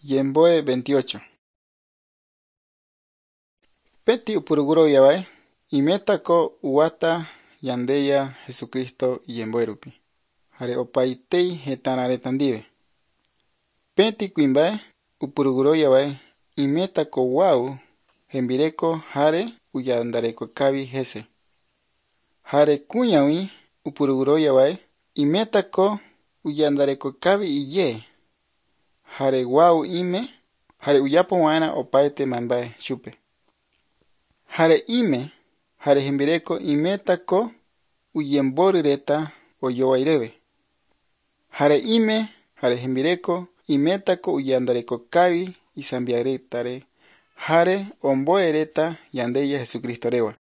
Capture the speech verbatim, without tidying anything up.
Yemboe veintiocho. Peti upuruguro yabai. Imeta ko uwata yandeya Jesucristo yemboe rupi. Hare opaitei hetanare tandive. Peti kuimbae upuruguro yabai. Imeta ko wau hembireko hare uyandareko kavi hese. Hare kuñawi upuruguro yabai. Imeta ko uyandareko kavi iye. Hare wau ime. Hare uyapo wana opaite mambae shupe. Hare ime. Hare hembireko imeta ko uyembori reta o yowaireve. Hare ime. Hare hembireko imeta ko uyandareko kavi isambiaretare. Hare omboe reta yandeya Jesucristo rewa.